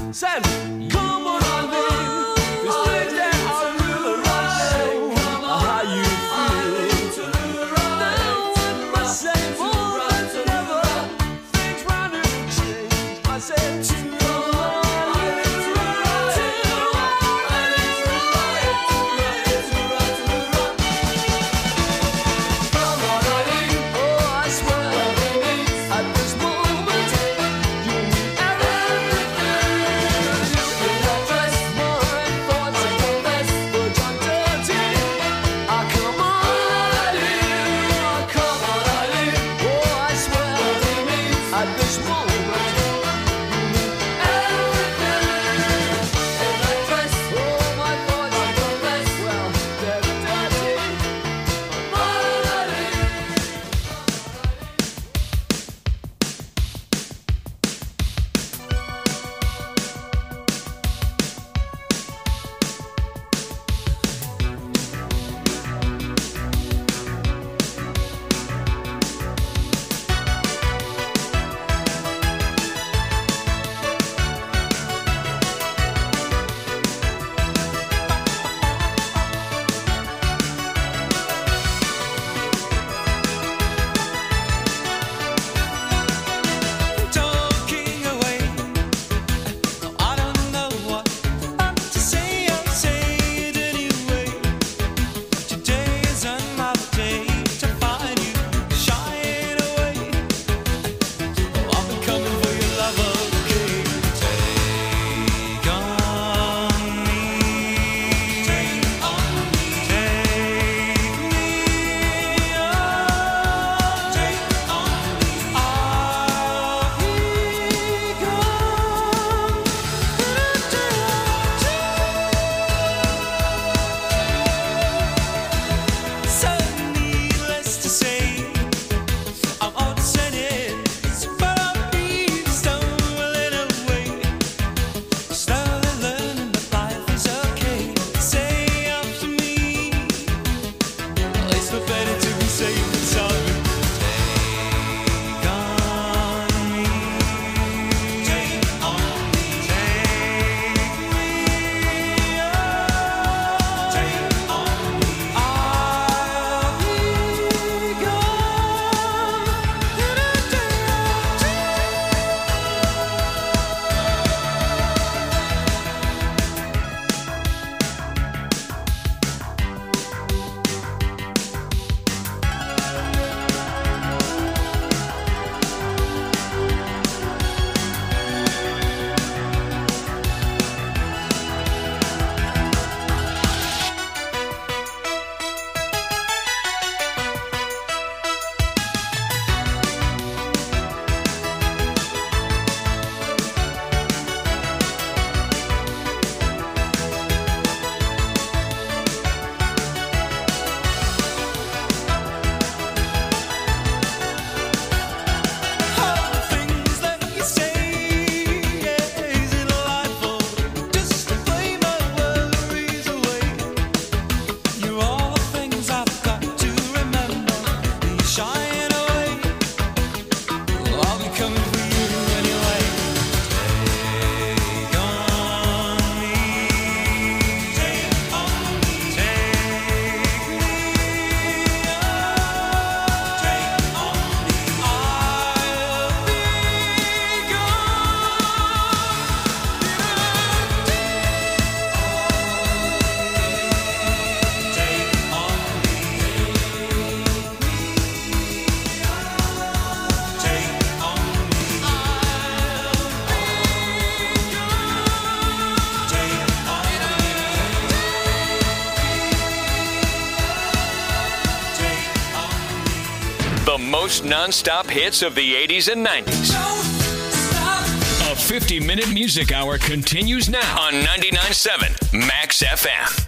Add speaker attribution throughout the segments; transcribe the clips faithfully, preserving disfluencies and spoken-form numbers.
Speaker 1: Said, come on, darling. This thing that I really like. How you feel? Now with my same woman, never things round to change. I said, come on.
Speaker 2: The most non-stop hits of the eighties and nineties. A fifty-minute music hour continues now on ninety-nine point seven Max F M.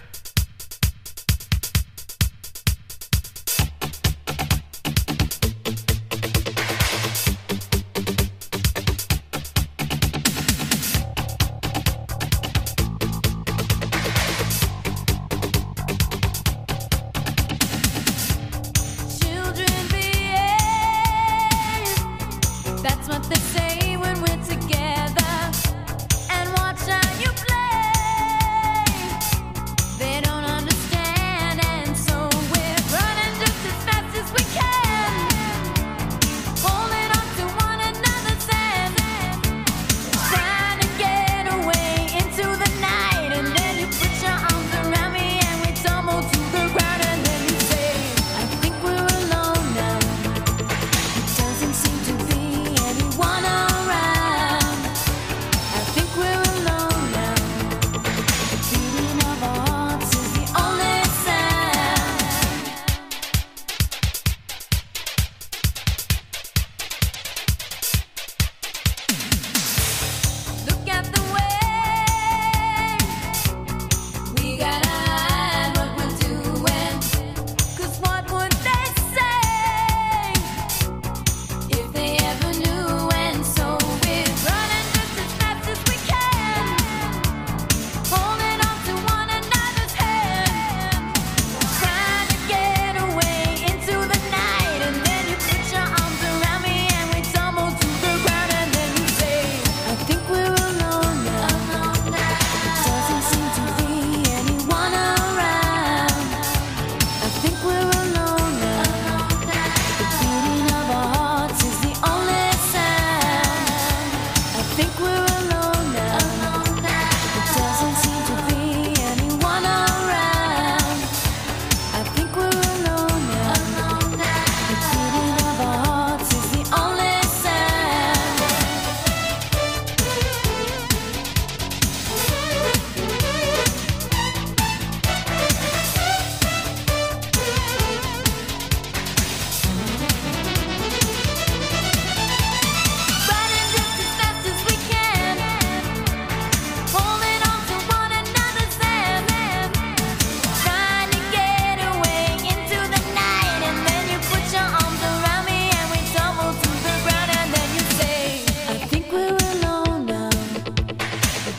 Speaker 3: That's what they say when we're together. And what's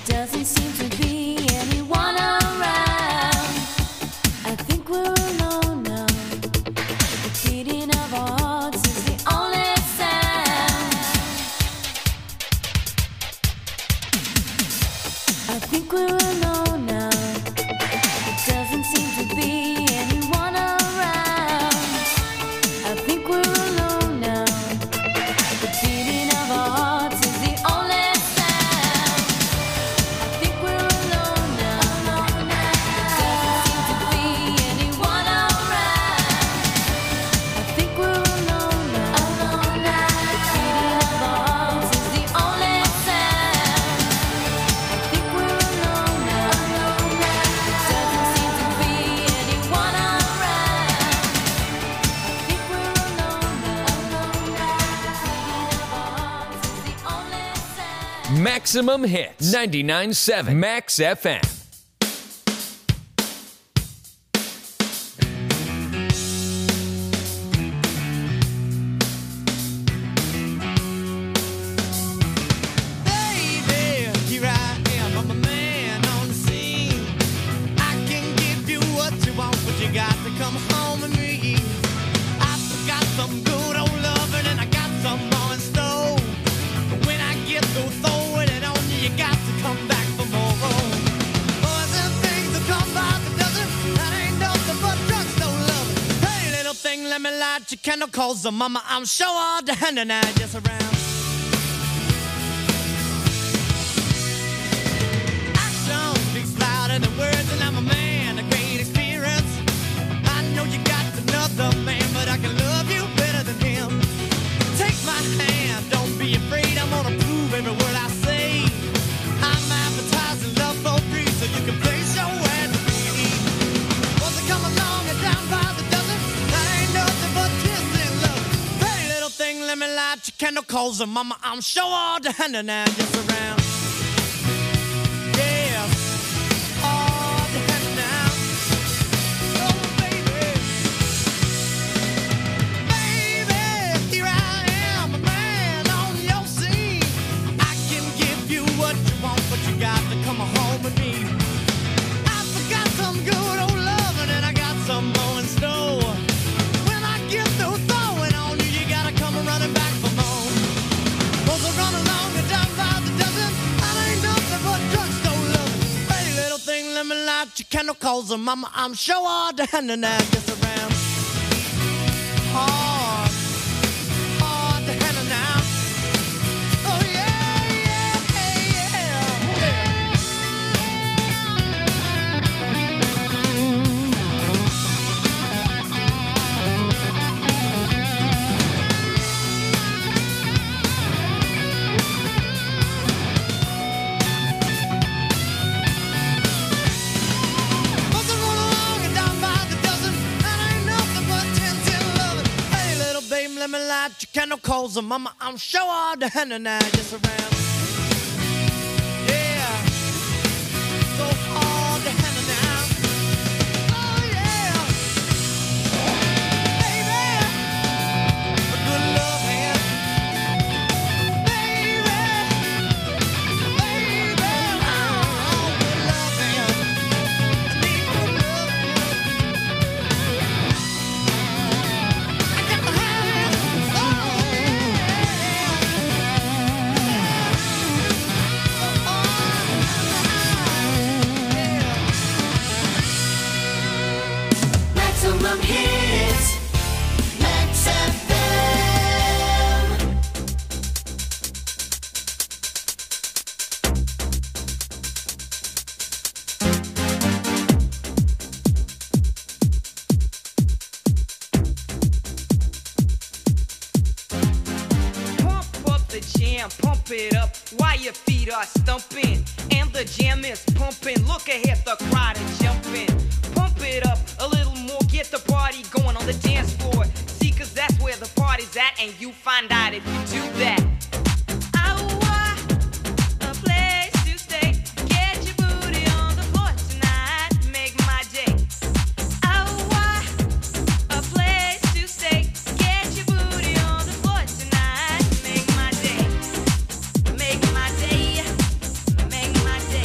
Speaker 3: Doesn't seem to be anyone around. I think we're alone now. The beating of our hearts is the only sound. I think we're alone now. It doesn't seem to be anyone around. I think we're alone now. The beating of our hearts is the only sound. I think we're alone now. Doesn't seem to be anyone around. I think we're alone now. The beating of our hearts is the only sound. I think we're alone now. Doesn't seem to be anyone around. I think we're alone now. The beating of our hearts is the only sound.
Speaker 2: Maximum Hits, ninety-nine point seven Max F M.
Speaker 4: Baby, here I am, I'm a man on the scene. I can give you what you want, but you got to come home with me. I've got some good old loving and I got some more in store. But when I get through throwing it on you, you got to come back for more. Boys and things that come by the dozen, that ain't nothing but drugstore loving. Hey, little thing, let me light your candle, cause the mama, I'm sure all the hand and I just around. Action speaks louder than words, and I'm a man of great experience. I know you got another man, but I can love you better than him. Take my hand, don't be afraid, I'm gonna prove every word I say. I'm advertising love for free, so you can place your ad to me. Once I come along and down by the dozen, that ain't nothing but kissing love. Hey, little thing, let me light your candle, cause the mama, I'm sure all the hand and I just around. Yeah, all the hand and I. Oh, baby. Baby, here I am, a man on your scene. I can give you what you want, but you got to come home with me. I forgot some good old loving and I got some more in store. When I get through throwing on you, you gotta come running back for more. Cause I run along and down by the dozen, that ain't nothing but drugstore loving. Hey, little thing, let me light your candle, cause the mama, I'm sure all the hand and I just around. Hard, hard to handle now. Oh yeah, yeah, yeah, Must have run along and down by the dozen, that ain't nothing but ten, ten loving. Hey, little babe, let me light your candle, cause the mama, I'm sure all the hand and I just around. Yeah, so hard to handle now. Oh yeah, baby, a good love hand. Baby, baby, oh, good love hand. I need good love hand. I got the hand. Oh yeah.
Speaker 3: Maximum hits. Max F M.
Speaker 5: Pump up the jam, pump it up while your feet are stumping. And the jam is pumping. Look ahead, the crowd is jumping. Pump it up a little more, get the party going on the dance floor. See, cause that's where the party's at, and you find out if you do that. I want a place to stay. Get your booty on the floor tonight. Make my day. I want a place to stay. Get your booty on the floor tonight. Make my day. Make my day. Make my day.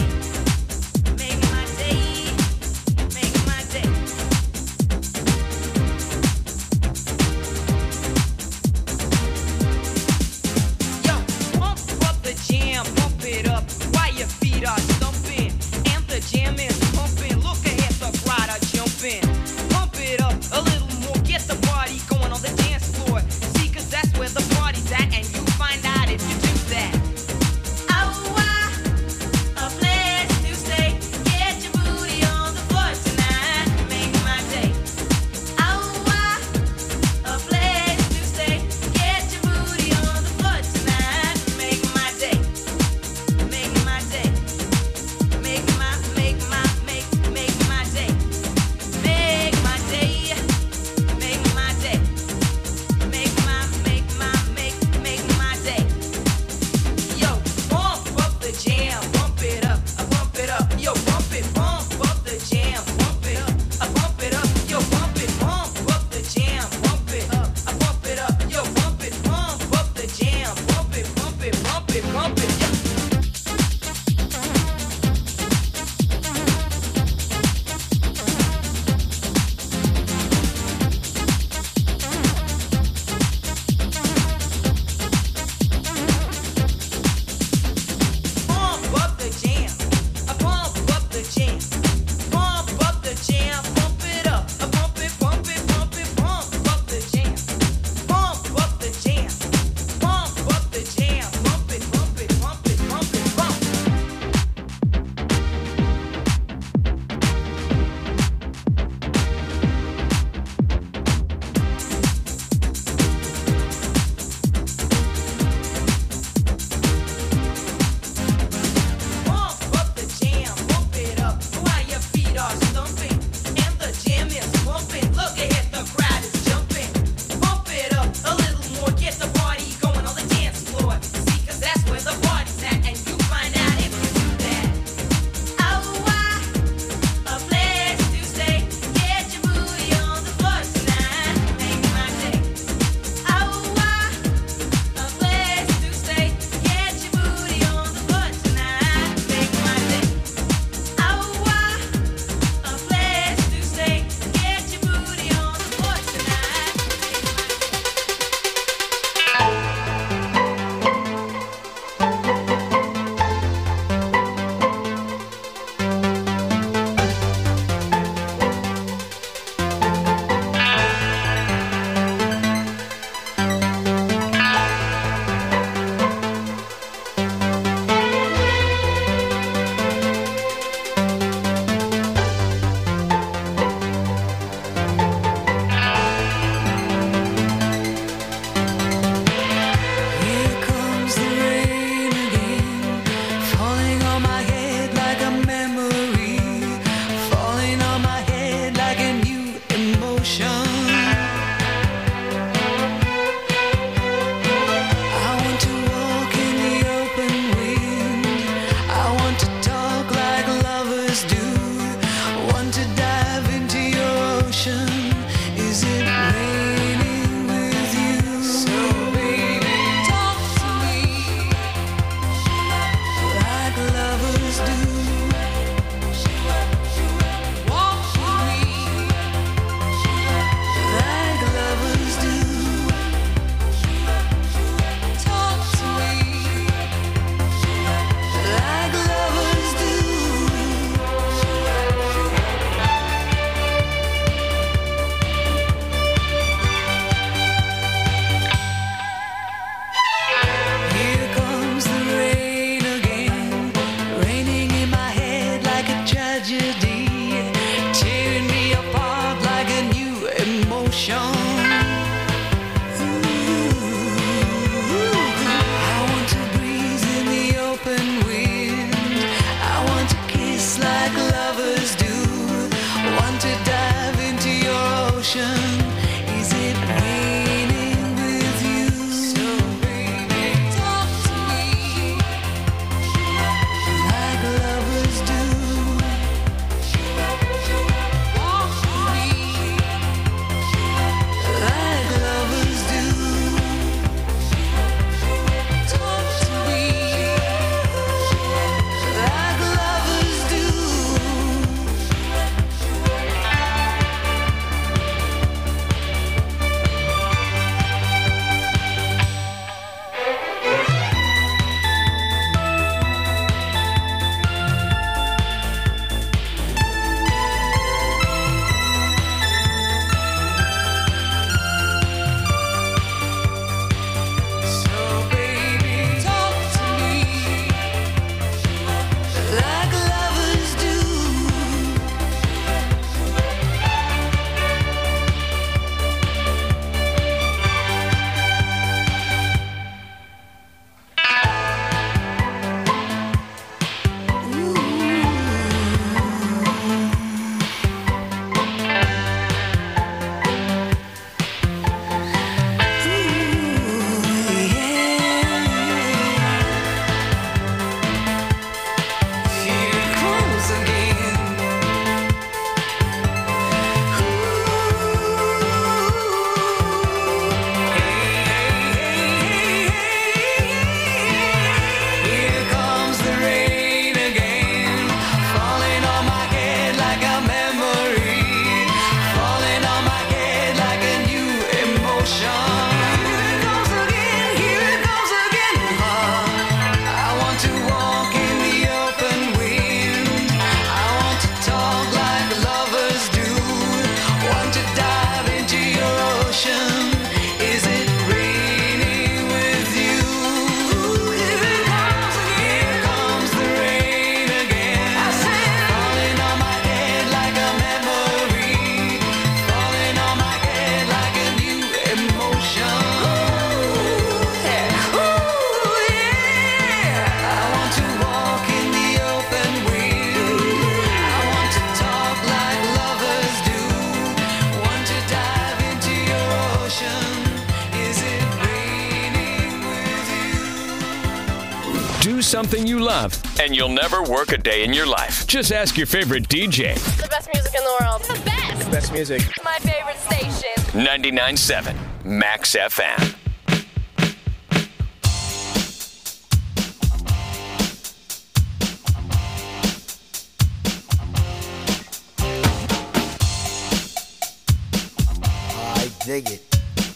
Speaker 2: something you love, and you'll never work a day in your life. Just ask your favorite D J.
Speaker 6: The best music in the world. The best.
Speaker 7: Best music.
Speaker 6: My favorite station.
Speaker 2: ninety-nine point seven Max F M.
Speaker 8: I dig it.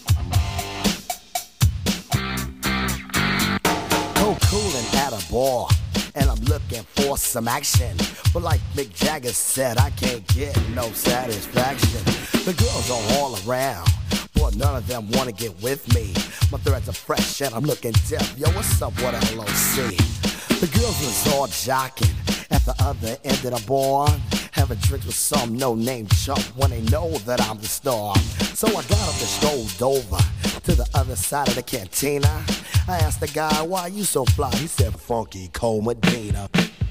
Speaker 8: Go coolin' at a bar, and I'm looking for some action. But like Mick Jagger said, I can't get no satisfaction. The girls are all around, but none of them wanna get with me. My threads are fresh and I'm looking deaf. Yo, what's up with L O C? The girls was all jocking at the other end of the bar, having drinks with some no-name chump when they know that I'm the star. So I got up and strolled over to the other side of the cantina. I asked the guy, why you so fly? He said, Funky Cole Medina.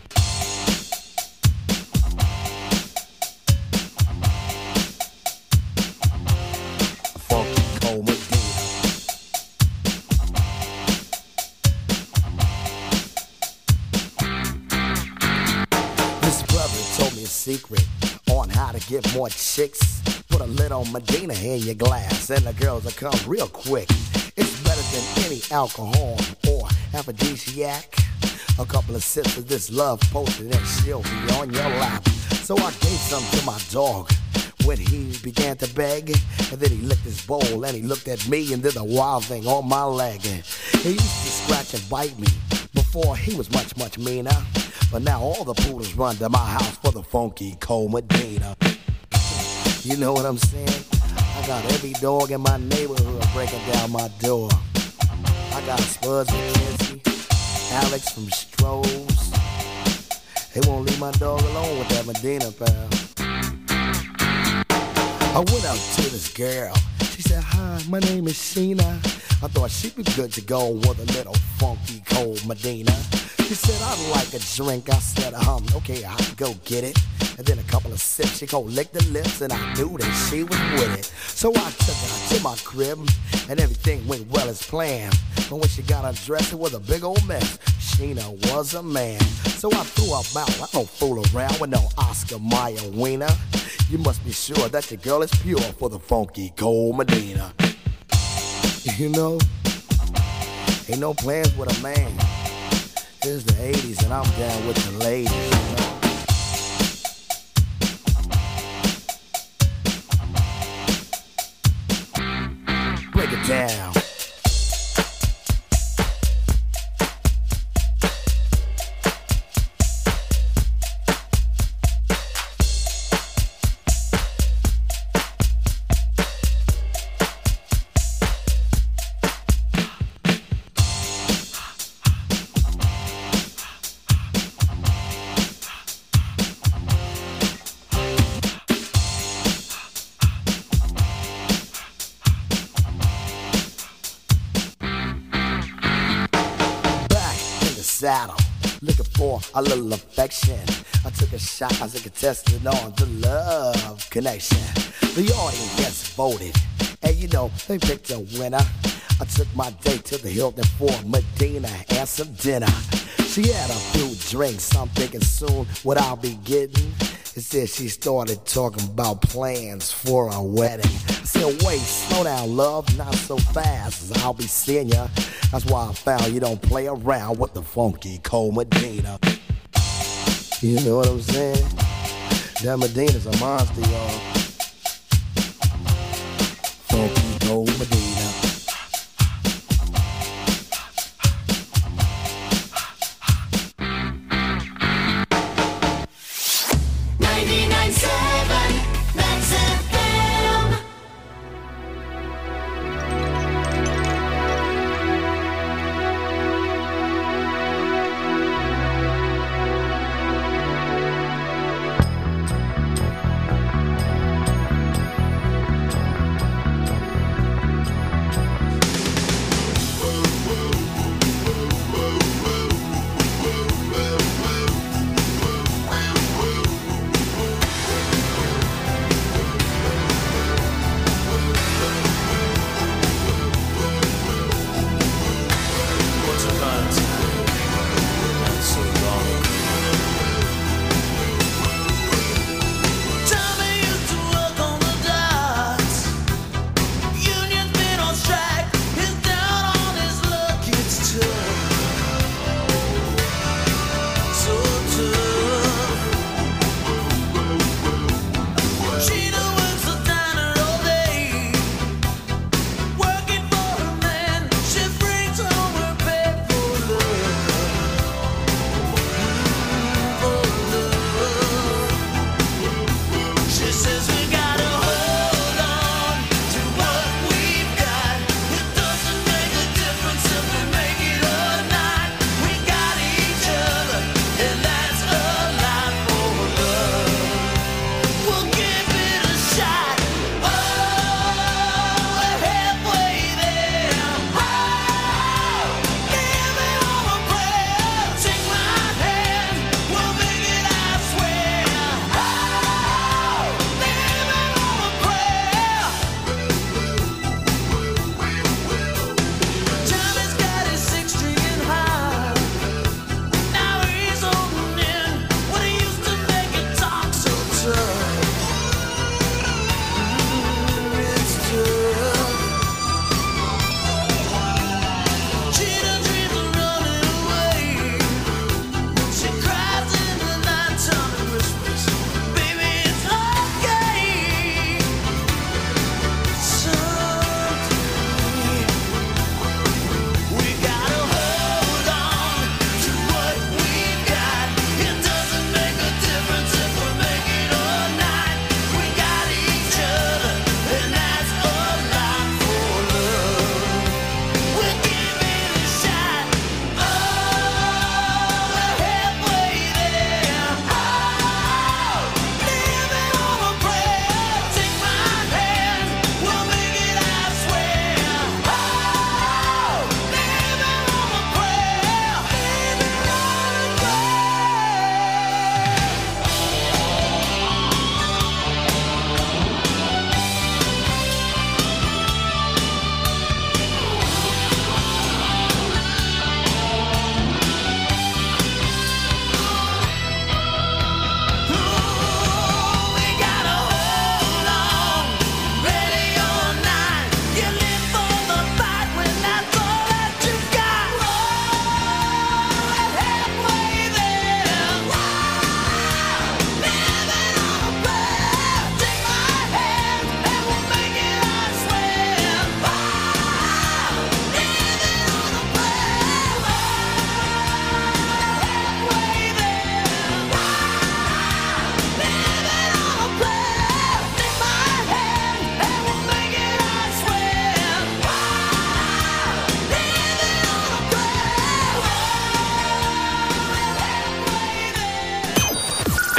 Speaker 8: Funky Cole Medina. This brother told me a secret on how to get more chicks. Put a little Medina in your glass and the girls will come real quick. It's better than any alcohol or aphrodisiac. A couple of sips of this love potion and she'll be on your lap. So I gave some to my dog when he began to beg. And then he licked his bowl and he looked at me and did a wild thing on my leg. He used to scratch and bite me before he was much, much meaner. But now all the poodles run to my house for the Funky Cole Medina. You know what I'm saying? I got every dog in my neighborhood breaking down my door. I got Spuds McKenzie, Alex from Strohs. They won't leave my dog alone with that Medina, pal. I went out to this girl. She said, hi, my name is Sheena. I thought she'd be good to go with a little Funky Cole Medina. She said, I'd like a drink. I said, um, okay, I'll go get it. And then a couple of sips, she gon' lick the lips, and I knew that she was with it. So I took her to my crib, and everything went well as planned. But when she got undressed, it was a big old mess. Sheena was a man. So I threw her out. I don't fool around with no Oscar Mayer wiener. You must be sure that your girl is pure for the Funky Cole Medina. You know, ain't no plans with a man. It's the eighties and I'm down with the ladies, you know. Break it down. Saddle, looking for a little affection. I took a shot as a contestant on the love connection. The audience voted, and you know, they picked a winner. I took my date to the Hilton for Medina and some dinner. She had a few drinks, I'm thinking soon what I'll be getting. Instead she started talking about plans for a wedding. I said, wait, slow down, love, not so fast, I'll be seeing ya. That's why I found you don't play around with the Funky Cole Medina. You know what I'm saying? That Medina's a monster, y'all. Funky Cole Medina.
Speaker 9: ninety-nine point seven Max F M.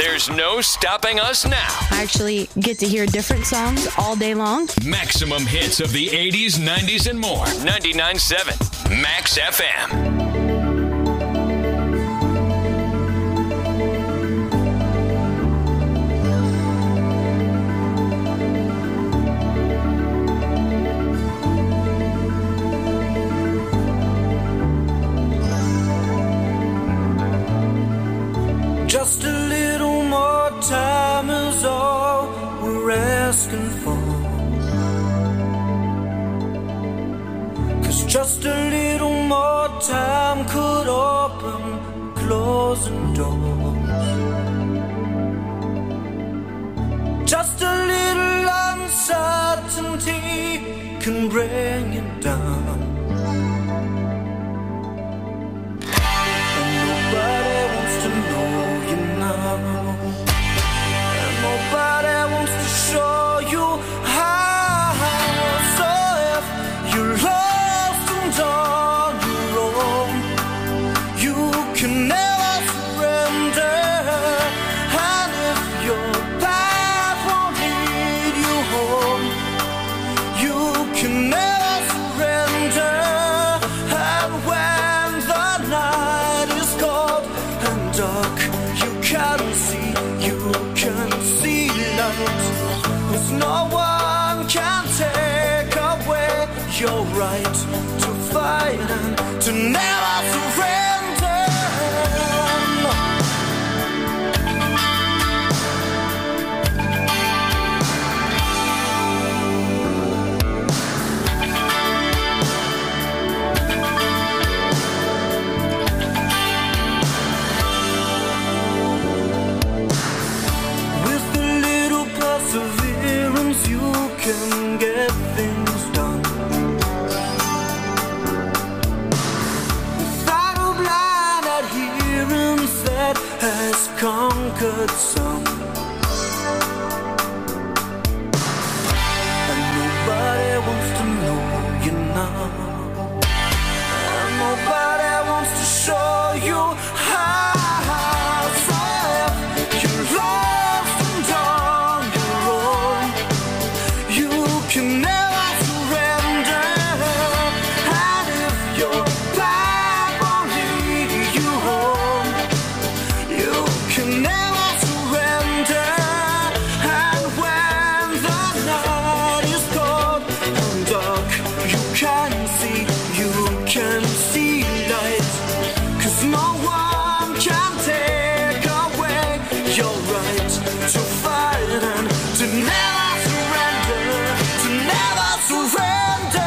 Speaker 2: There's no stopping us now.
Speaker 7: I actually get to hear different songs all day long.
Speaker 2: Maximum hits of the eighties, nineties, and more. ninety-nine point seven Max F M.
Speaker 1: Just a little more time is all we're asking for. 'Cause just a little more time could open closing doors. Just a little uncertainty can bring you down. And nobody wants to know you now. And nobody wants to show you how. So if you're lost and on your own, you can never surrender. And if your path won't lead you home, you can never surrender. And when the night is cold and dark, you can see, you can see light. 'Cause no one can take away your right to fight and to never surrender. With a little perseverance, you can get things done. Without a blind adherence that has conquered some. And nobody wants to know you now. And nobody wants to show you how. So if you're lost and on your own, you can never surrender. And if your path won't lead you home, you can never surrender. And when the night is cold and dark, you can see, you can see light. 'Cause no one can take away your right to fight and to never surrender, to never surrender.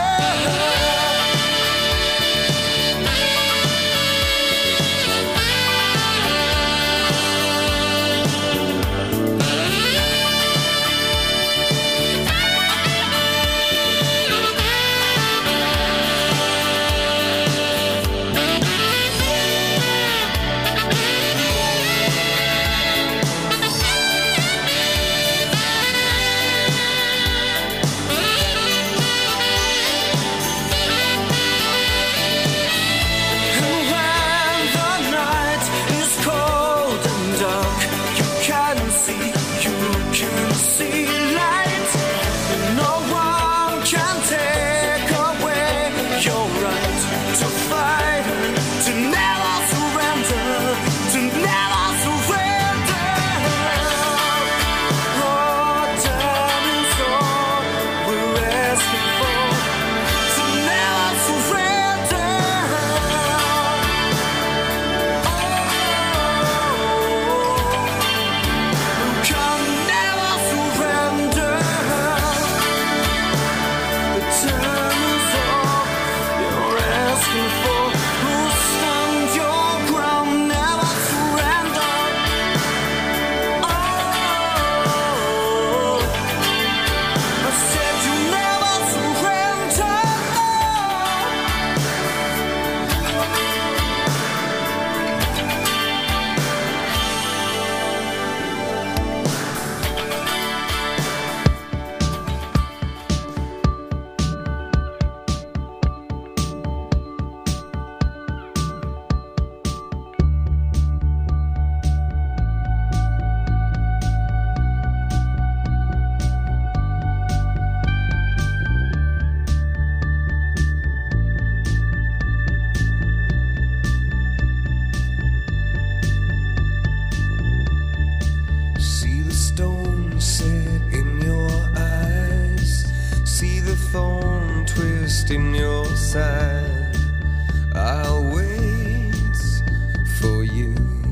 Speaker 10: stone set in your eyes, see the thorn twist in your side. I'll wait for you.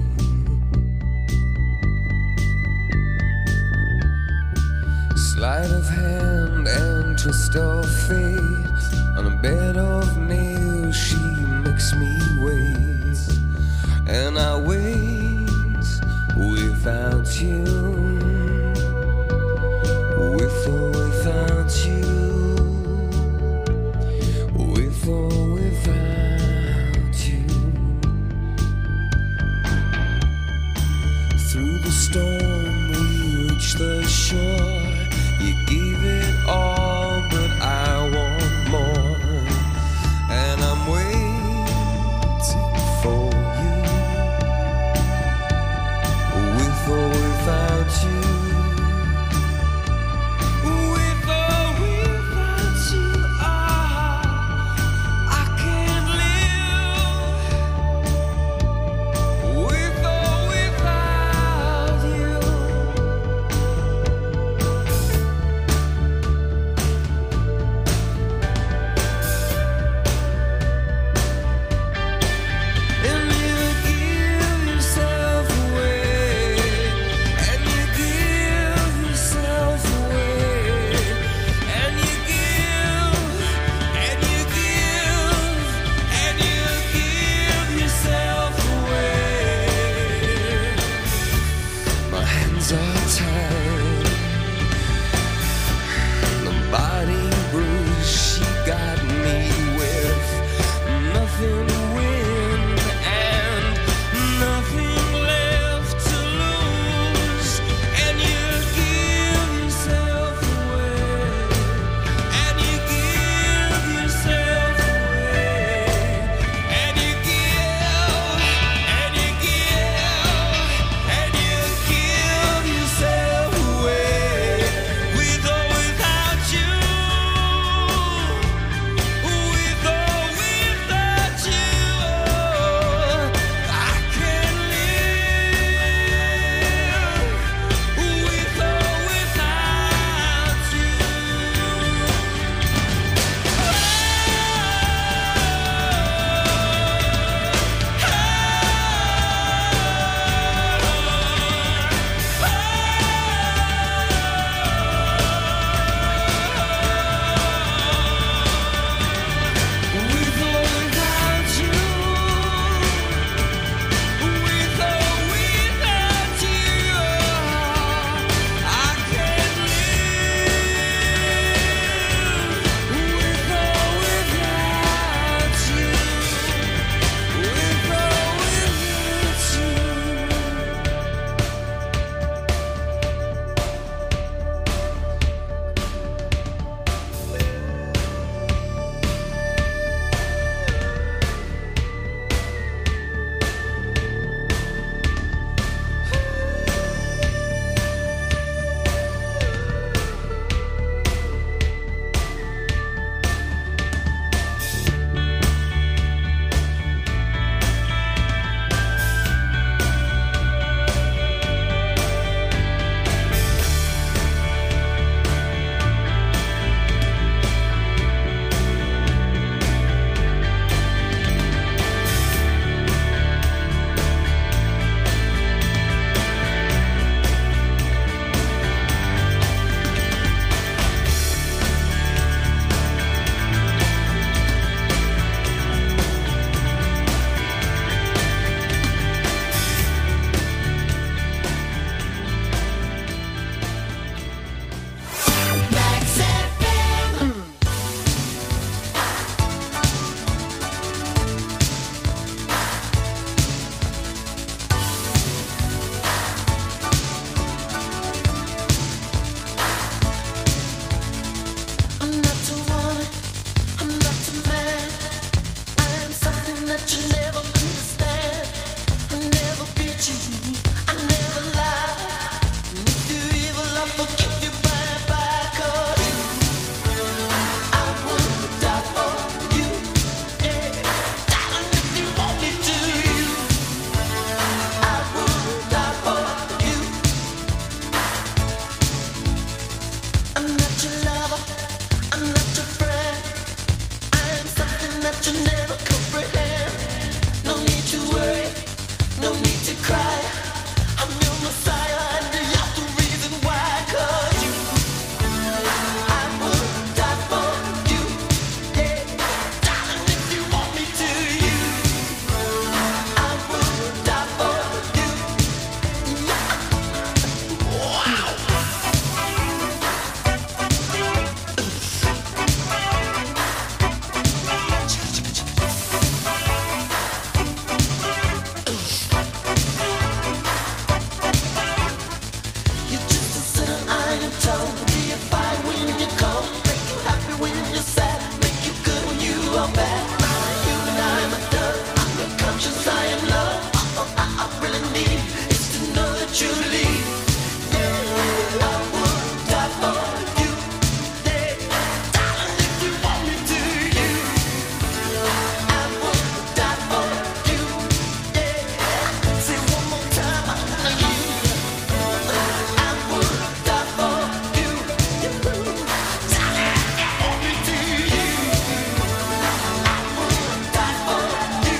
Speaker 10: Sleight of hand and twist of fate, on a bed of nails she makes me wait, and I wait without you, with or without you, with or without you. Through the storm we reach the shore. You gave it all, but I want more, and I'm waiting for you, with or without you, with or without you. Ah, I can't live with or without you. And you give yourself away, and you give yourself away, and you give, and you give, and you give yourself away. My hands are tied, the body bruised, she got me with nothing to win and nothing left to lose. And you give yourself away, and you give yourself away, and you give, and you give, and you give yourself
Speaker 9: tone. Be you fine when you're cold, make you happy when you're sad, make you good when you are bad. You and I am a dove, I'm your conscience, I am love. All I, I really need is to know that you leave. Yeah, I would die for you. Yeah, darling, if you want me to, you. I would die for you. Yeah, say one more time, I know you. I would die for you. Darling, if you want me to, you. I would die for you.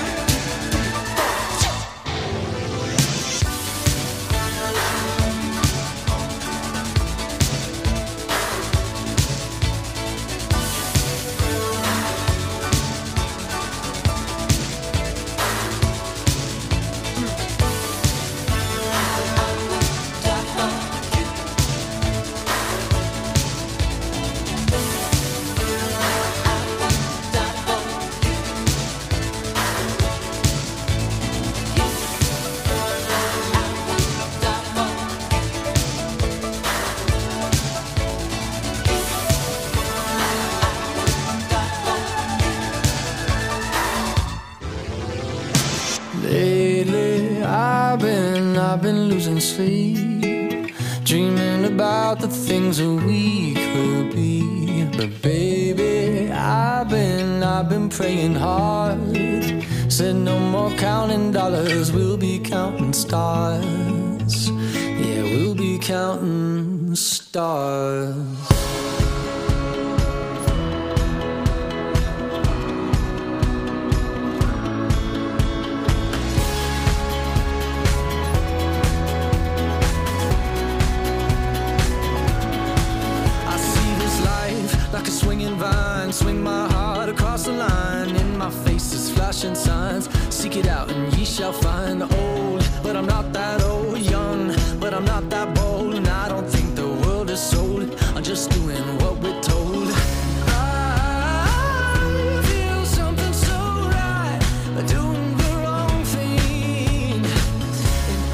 Speaker 1: Lately, I've been, I've been losing sleep, dreaming about the things that we could be. But baby, I've been, I've been praying hard. Said no more counting dollars, we'll be counting stars. Yeah, we'll be counting stars. I see this life like a swinging vine. Swing my heart across the line. In my face is flashing signs. Seek it out and ye shall find. Old, but I'm not that old. Young, but I'm not that bold. And I don't think the world is sold. I'm just doing what we're told. I feel something so right, doing the wrong thing. And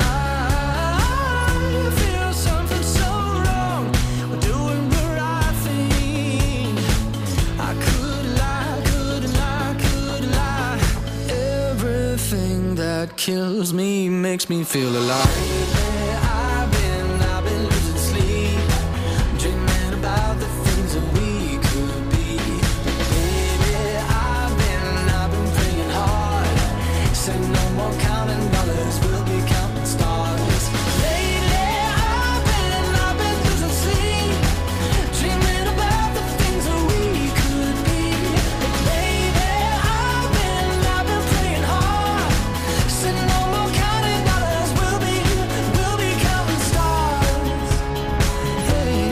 Speaker 1: I feel something so wrong, doing the right thing. I could lie, couldn't lie, couldn't lie. Everything that kills me makes me feel alive. I've been, I've been losing sleep, dreaming about the things that we could be. Baby, I've been, I've been praying hard. Say no more counting dollars, we'll be counting stars. Lately, I've been, I've been losing sleep, dreaming about the things that we could be. Baby, I've been, I've been praying hard. Say no more counting dollars, we'll be, we'll be counting stars. Hey.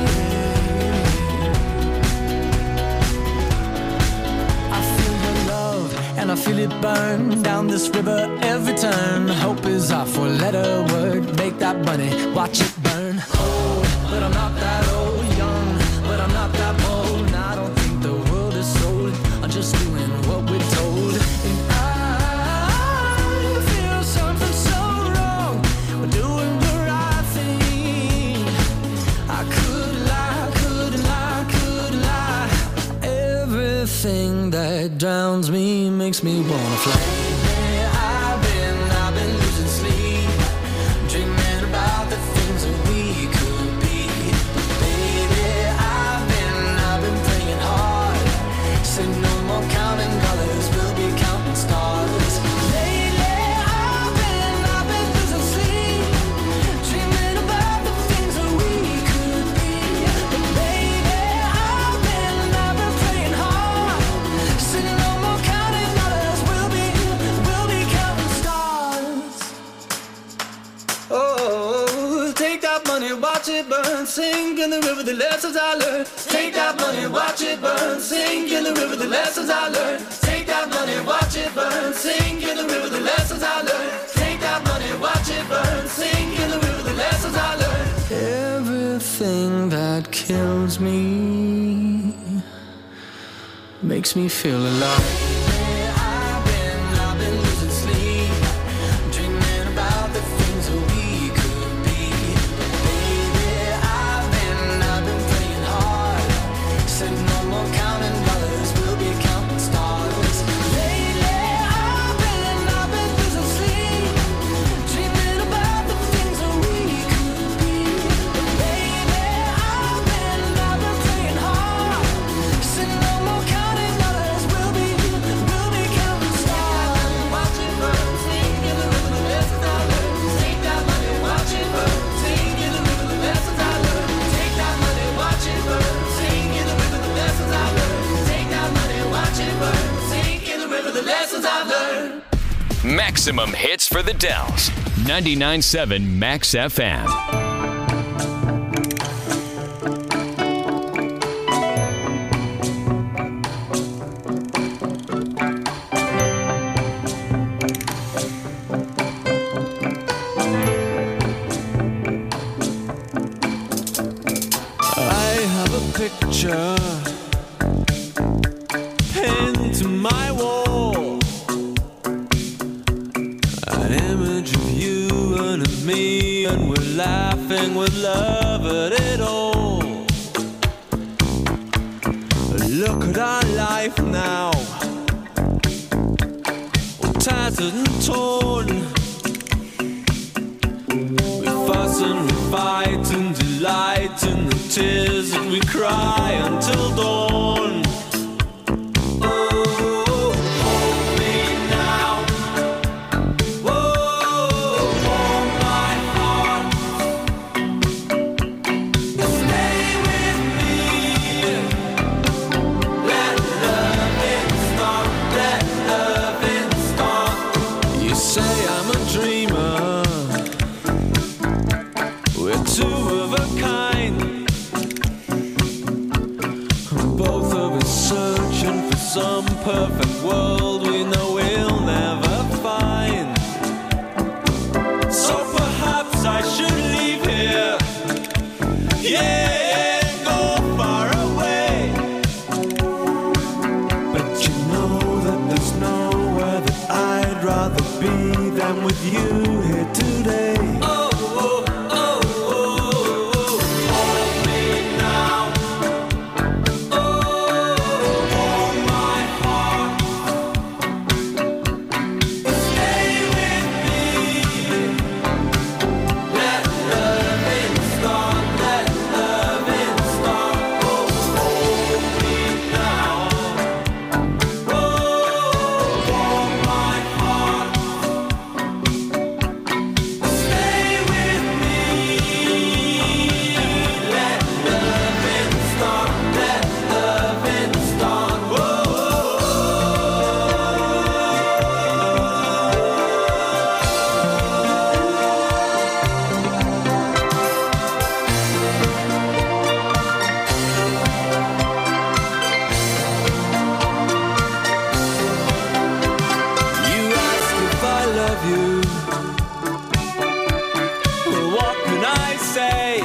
Speaker 1: I feel your love and I feel it burn down this river every turn. Hope is our four-letter word. Make that money, watch it burn. Old, but I'm not that old. Young, but I'm not that bold. And I don't think the world is sold. I'm just doing what we're told. And I feel something so wrong. We're doing the right thing. I could lie, couldn't lie, couldn't lie. Everything that drowns me makes me wanna fly. I've been, I've been losing sleep, dreaming about the things that we could be. Baby, I've been, I've been praying hard. Say no more counting dollars, we'll be counting stars. Lately, I've been, I've been losing sleep, dreaming about the things that we could be. But baby, I've been, I've been praying hard. Say no more counting dollars, we'll be, we'll be counting stars. Oh, take that money, watch it burn, sink in the river, the lessons I learned. Take that money, watch it burn, sink in the river, the lessons I learned. Take that money, watch it burn, sink in the river, the lessons I learned. Take that money, watch it burn, sink in the river, the lessons I learned. Everything that kills me makes me feel alive. I've been, I've been losing sleep, dreaming about the things that we could be. Baby, I've been, I've been
Speaker 2: Maximum hits for the Dells. ninety-nine point seven Max F M.
Speaker 1: Picture pinned to my wall, an image of you and of me, and we're laughing with love at it all. Look at our life now, all tattered and torn. We fuss and we fight and delight in the tears that we cry until dawn. Oh, hold me now. Whoa, hold my heart. Stay with me. Let loving start. Let loving start. You say I'm a dreamer. We're two of a kind. Both of us searching for some perfect world we know we'll never find. So perhaps I should leave here. Yeah, go far away. But you know that there's nowhere that I'd rather be than with you here today. Oh, oh, oh, oh, oh. Hold me now. Oh, hold my heart. Stay with me. Let loving start. Let loving start. Oh, hold me now. Oh, hold my heart. Stay with me. Let loving start. Let loving start. Whoa. You ask if I love you. Well, what can I say?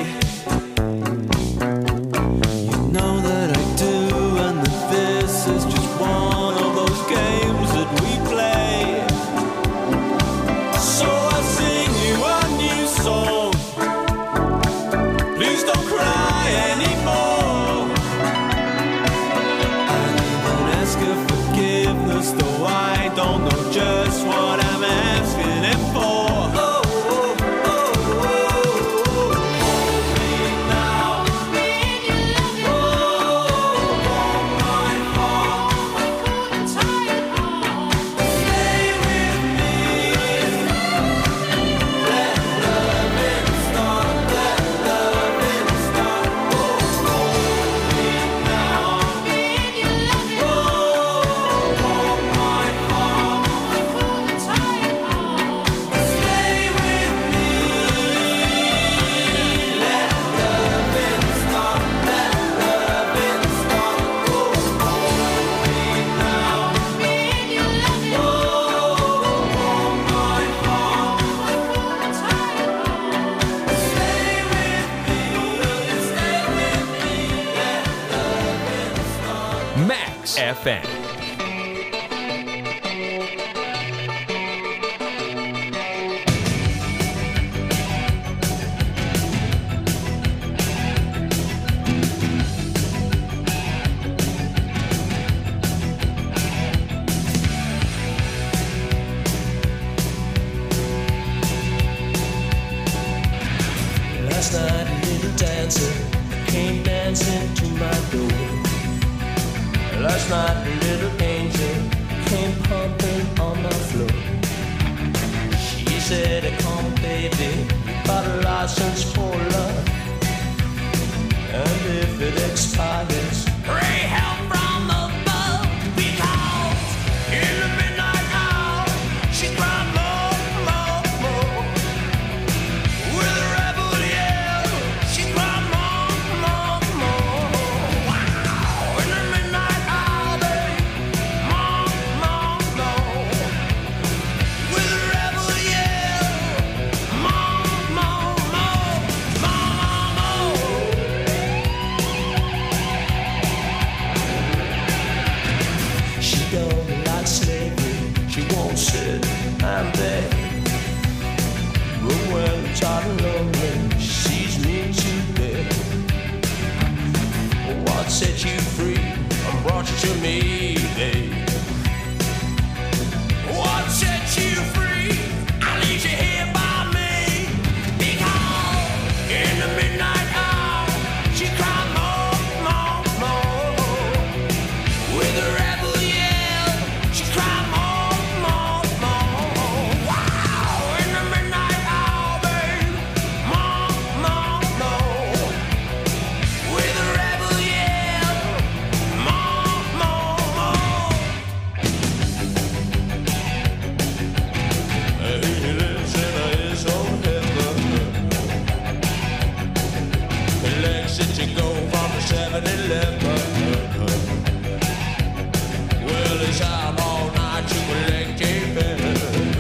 Speaker 1: You know that I do, and that this is just one of those games that we play. So I sing you a new song. Please don't cry anymore. I even ask for forgiveness, though I don't know just what I'm asking it for. Oh, oh, oh, oh, oh. Hold me now. Oh, hold my heart. Stay with me. Let loving start. Let loving start. Oh, hold me now. Oh, hold my heart. Stay with me. Let loving start. Let loving start. Oh, hold me now. Oh, hold my heart. Stay with me. Stay with me. Let loving start.
Speaker 2: Max F M.
Speaker 11: Last night a little dancer came dancing to my door. Last night a little angel came pumping on my floor. She said, come baby, you got a license for love. And if it expires, pray help from above. Because in the midnight hour, she cried love. seven eleven. Well, it's time all night to collect a bill.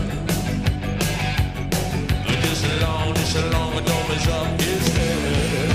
Speaker 11: Just as long, just as long as don't mess up his head.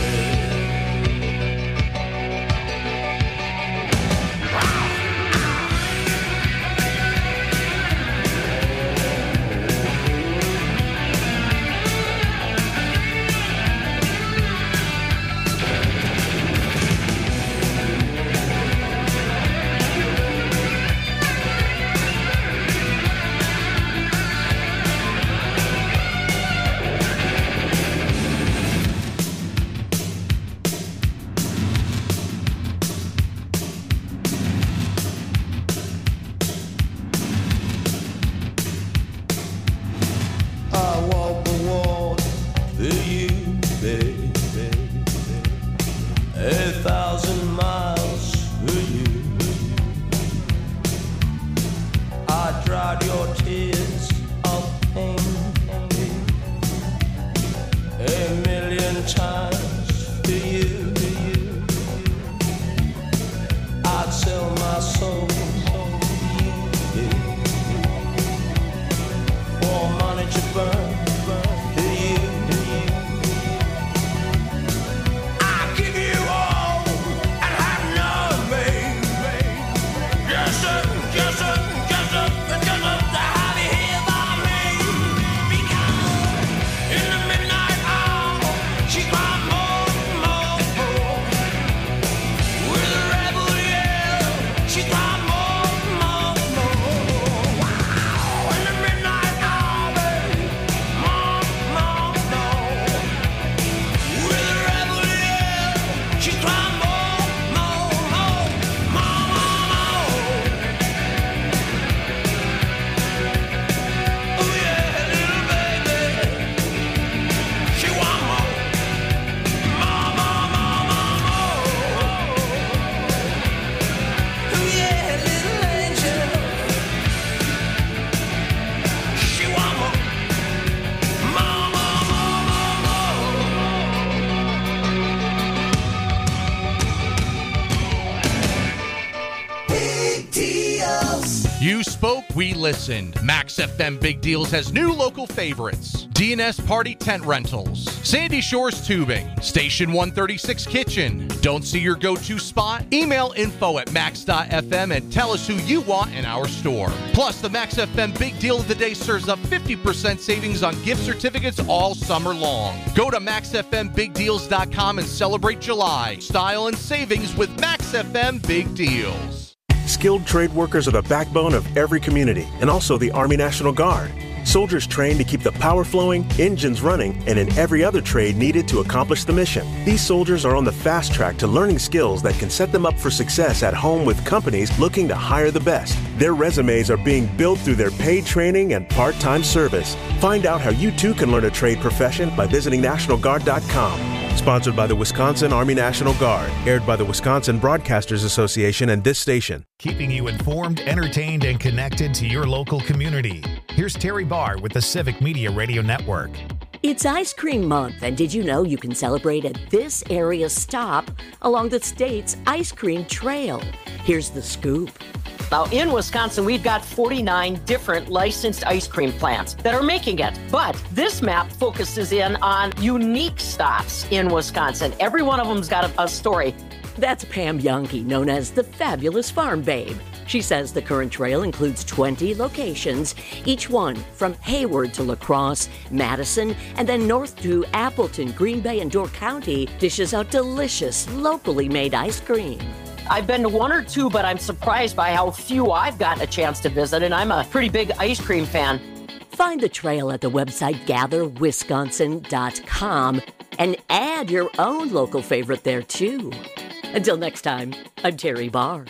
Speaker 12: You spoke, we listened. Max F M Big Deals has new local favorites. D and S Party Tent Rentals, Sandy Shores Tubing, Station one thirty-six Kitchen. Don't see your go-to spot? Email info at max dot f m and tell us who you want in our store. Plus, the Max F M Big Deal of the Day serves up fifty percent savings on gift certificates all summer long. Go to max f m big deals dot com and celebrate July. Style and savings with Max F M Big Deals.
Speaker 13: Skilled trade workers are the backbone of every community and also the Army National Guard. Soldiers trained to keep the power flowing, engines running, and in every other trade needed to accomplish the mission. These soldiers are on the fast track to learning skills that can set them up for success at home with companies looking to hire the best. Their resumes are being built through their paid training and part-time service. Find out how you too can learn a trade profession by visiting national guard dot com. Sponsored by the Wisconsin Army National Guard. Aired by the Wisconsin Broadcasters Association and this station.
Speaker 14: Keeping you informed, entertained, and connected to your local community. Here's Terry Barr with the Civic Media Radio Network.
Speaker 15: It's Ice Cream Month, and did you know you can celebrate at this area stop along the state's ice cream trail? Here's the scoop.
Speaker 16: Now, in Wisconsin, we've got forty-nine different licensed ice cream plants that are making it. But this map focuses in on unique stops in Wisconsin. Every one of them's got a, a story.
Speaker 15: That's Pam Yonke, known as the Fabulous Farm Babe. She says the current trail includes twenty locations, each one from Hayward to La Crosse, Madison, and then north to Appleton, Green Bay, and Door County dishes out delicious, locally made ice cream.
Speaker 16: I've been to one or two, but I'm surprised by how few I've gotten a chance to visit, and I'm a pretty big ice cream fan.
Speaker 15: Find the trail at the website gather wisconsin dot com and add your own local favorite there, too. Until next time, I'm Terry Barr.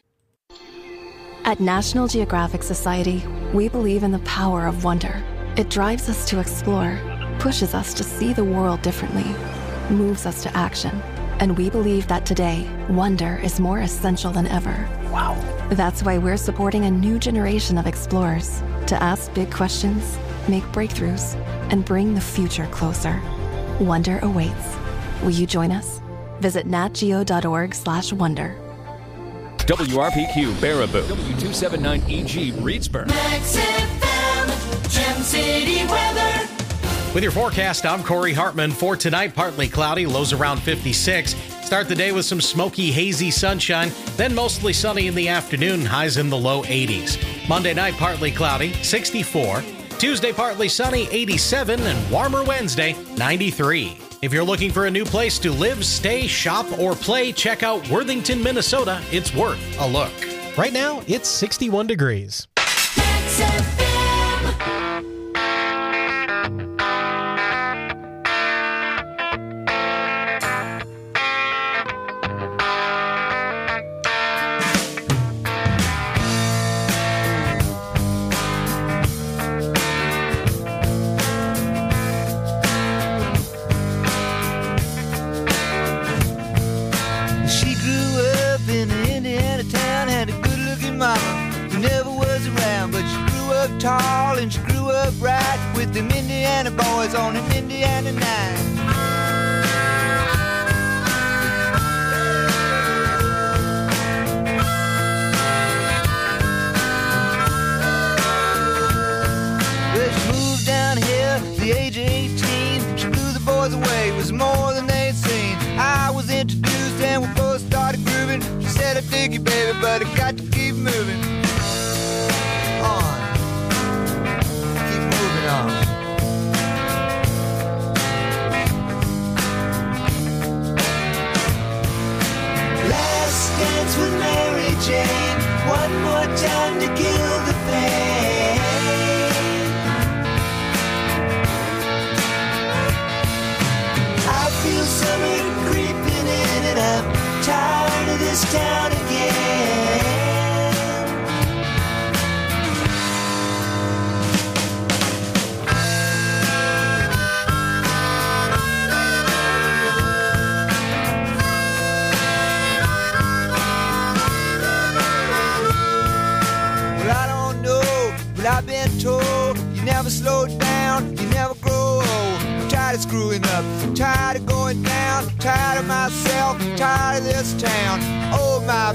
Speaker 17: At National Geographic Society, we believe in the power of wonder. It drives us to explore, pushes us to see the world differently, moves us to action. And we believe that today, wonder is more essential than ever. Wow. That's why we're supporting a new generation of explorers to ask big questions, make breakthroughs, and bring the future closer. Wonder awaits. Will you join us? Visit natgeo.org slash wonder.
Speaker 2: W R P Q, Baraboo. W two seventy-nine E G, Reedsburg.
Speaker 9: Max F M, Gem City weather.
Speaker 18: With your forecast, I'm Corey Hartman. For tonight, partly cloudy, lows around fifty-six. Start the day with some smoky, hazy sunshine, then mostly sunny in the afternoon, highs in the low eighties. Monday night, partly cloudy, sixty-four. Tuesday, partly sunny, eighty-seven, and warmer Wednesday, ninety-three. If you're looking for a new place to live, stay, shop, or play, check out Worthington, Minnesota. It's worth a look.
Speaker 19: Right now, it's sixty-one degrees.
Speaker 9: Max F M.
Speaker 20: She grew up in an Indiana town, had a good-looking mama who never was around, but she grew up tall and she grew up right with them Indiana boys on an Indiana nine. Well, she moved down here at the age of eighteen. She blew the boys away, it was more than they'd seen. I was introduced and we both started grooving. She said, I dig you, baby, but I got to keep moving on. Keep moving on. Last dance with Mary Jane. One more time to kill the pain. I feel summer creeping in and I'm tired of this town again. Well, I don't know, but I've been told you never slow down, you never grow old. I'm tired of screwing up, I'm tired of going down, tired of myself, tired of this town. Oh, my